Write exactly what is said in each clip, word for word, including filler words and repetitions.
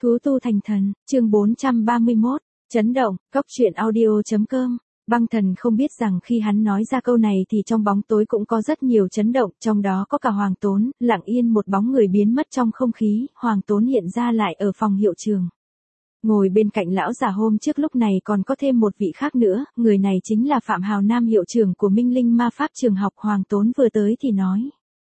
Thú tu thành thần, chương bốn trăm ba mươi mốt, chấn động, cốc truyện audio.com. Băng Thần không biết rằng khi hắn nói ra câu này thì trong bóng tối cũng có rất nhiều chấn động, trong đó có cả Hoàng Tốn, lặng yên một bóng người biến mất trong không khí, Hoàng Tốn hiện ra lại ở phòng hiệu trường. Ngồi bên cạnh lão già hôm trước lúc này còn có thêm một vị khác nữa, người này chính là Phạm Hào Nam hiệu trưởng của Minh Linh Ma Pháp trường học. Hoàng Tốn vừa tới thì nói.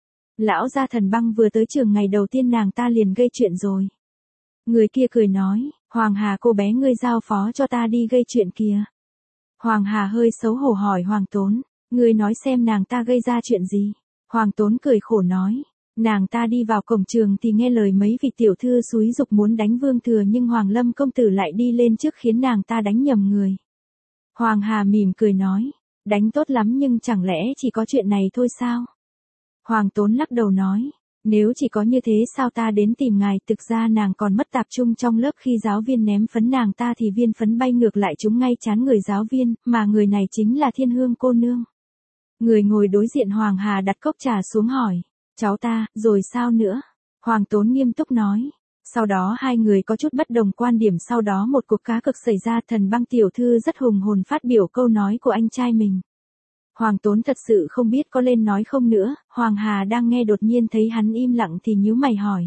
Lão gia Thần Băng vừa tới trường ngày đầu tiên nàng ta liền gây chuyện rồi. Người kia cười nói, Hoàng Hà cô bé ngươi giao phó cho ta đi gây chuyện kìa. Hoàng Hà hơi xấu hổ hỏi Hoàng Tốn, ngươi nói xem nàng ta gây ra chuyện gì. Hoàng Tốn cười khổ nói, nàng ta đi vào cổng trường thì nghe lời mấy vị tiểu thư xúi giục muốn đánh Vương Thừa nhưng Hoàng Lâm công tử lại đi lên trước khiến nàng ta đánh nhầm người. Hoàng Hà mỉm cười nói, đánh tốt lắm nhưng chẳng lẽ chỉ có chuyện này thôi sao? Hoàng Tốn lắc đầu nói, nếu chỉ có như thế sao ta đến tìm ngài, thực ra nàng còn mất tập trung trong lớp khi giáo viên ném phấn nàng ta thì viên phấn bay ngược lại trúng ngay trán người giáo viên, mà người này chính là Thiên Hương cô nương. Người ngồi đối diện Hoàng Hà đặt cốc trà xuống hỏi, cháu ta, rồi sao nữa? Hoàng Tốn nghiêm túc nói. Sau đó hai người có chút bất đồng quan điểm, sau đó một cuộc cá cược xảy ra. Thần Băng tiểu thư rất hùng hồn phát biểu câu nói của anh trai mình. Hoàng Tốn thật sự không biết có lên nói không nữa, Hoàng Hà đang nghe đột nhiên thấy hắn im lặng thì nhíu mày hỏi.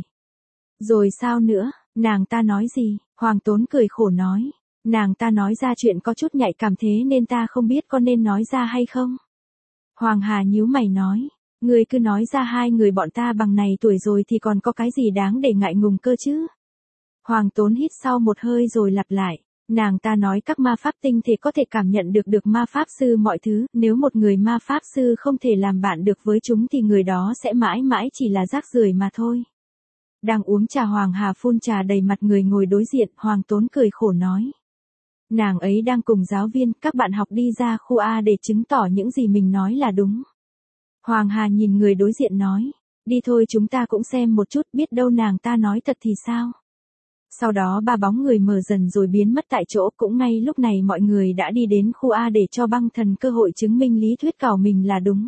Rồi sao nữa, nàng ta nói gì? Hoàng Tốn cười khổ nói, nàng ta nói ra chuyện có chút nhạy cảm thế nên ta không biết có nên nói ra hay không. Hoàng Hà nhíu mày nói, ngươi cứ nói ra, hai người bọn ta bằng này tuổi rồi thì còn có cái gì đáng để ngại ngùng cơ chứ? Hoàng Tốn hít sau một hơi rồi lặp lại. Nàng ta nói các ma pháp tinh thể có thể cảm nhận được được ma pháp sư mọi thứ, nếu một người ma pháp sư không thể làm bạn được với chúng thì người đó sẽ mãi mãi chỉ là rác rưởi mà thôi. Đang uống trà, Hoàng Hà phun trà đầy mặt người ngồi đối diện, Hoàng Tốn cười khổ nói. Nàng ấy đang cùng giáo viên, các bạn học đi ra khu A để chứng tỏ những gì mình nói là đúng. Hoàng Hà nhìn người đối diện nói, đi thôi chúng ta cũng xem một chút, biết đâu nàng ta nói thật thì sao. Sau đó ba bóng người mờ dần rồi biến mất tại chỗ. Cũng ngay lúc này mọi người đã đi đến khu A để cho Băng Thần cơ hội chứng minh lý thuyết của mình là đúng.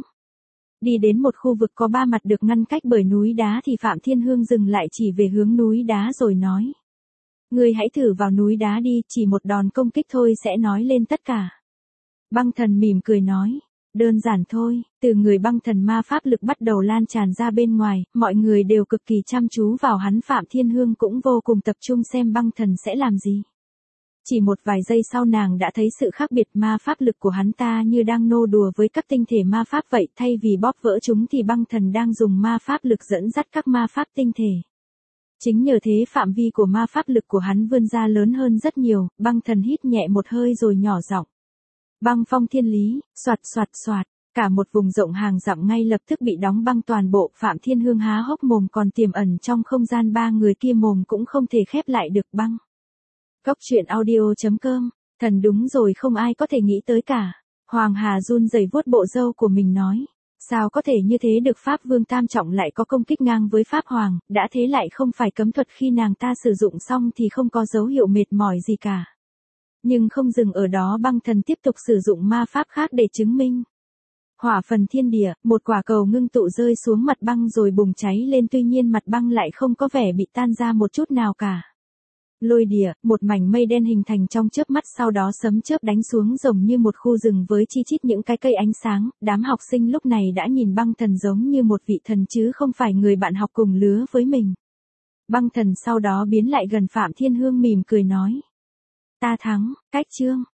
Đi đến một khu vực có ba mặt được ngăn cách bởi núi đá thì Phạm Thiên Hương dừng lại chỉ về hướng núi đá rồi nói. Ngươi hãy thử vào núi đá đi, chỉ một đòn công kích thôi sẽ nói lên tất cả. Băng Thần mỉm cười nói. Đơn giản thôi, từ người Băng Thần ma pháp lực bắt đầu lan tràn ra bên ngoài, mọi người đều cực kỳ chăm chú vào hắn. Phạm Thiên Hương cũng vô cùng tập trung xem Băng Thần sẽ làm gì. Chỉ một vài giây sau nàng đã thấy sự khác biệt, ma pháp lực của hắn ta như đang nô đùa với các tinh thể ma pháp vậy, thay vì bóp vỡ chúng thì Băng Thần đang dùng ma pháp lực dẫn dắt các ma pháp tinh thể. Chính nhờ thế phạm vi của ma pháp lực của hắn vươn ra lớn hơn rất nhiều. Băng Thần hít nhẹ một hơi rồi nhỏ giọng. Băng phong thiên lý, soạt soạt soạt, cả một vùng rộng hàng dặm ngay lập tức bị đóng băng toàn bộ. Phạm Thiên Hương há hốc mồm, còn tiềm ẩn trong không gian ba người kia mồm cũng không thể khép lại được. Băng. Cốc truyện audio.com, thần đúng rồi, không ai có thể nghĩ tới cả. Hoàng Hà run rẩy vuốt bộ râu của mình nói, sao có thể như thế được, Pháp Vương Tam Trọng lại có công kích ngang với Pháp Hoàng, đã thế lại không phải cấm thuật, khi nàng ta sử dụng xong thì không có dấu hiệu mệt mỏi gì cả. Nhưng không dừng ở đó, Băng Thần tiếp tục sử dụng ma pháp khác để chứng minh. Hỏa phần thiên địa, một quả cầu ngưng tụ rơi xuống mặt băng rồi bùng cháy lên, tuy nhiên mặt băng lại không có vẻ bị tan ra một chút nào cả. Lôi địa, một mảnh mây đen hình thành trong chớp mắt, sau đó sấm chớp đánh xuống giống như một khu rừng với chi chít những cái cây ánh sáng. Đám học sinh lúc này đã nhìn Băng Thần giống như một vị thần chứ không phải người bạn học cùng lứa với mình. Băng Thần sau đó biến lại gần Phạm Thiên Hương mỉm cười nói. Ta thắng, cách chương.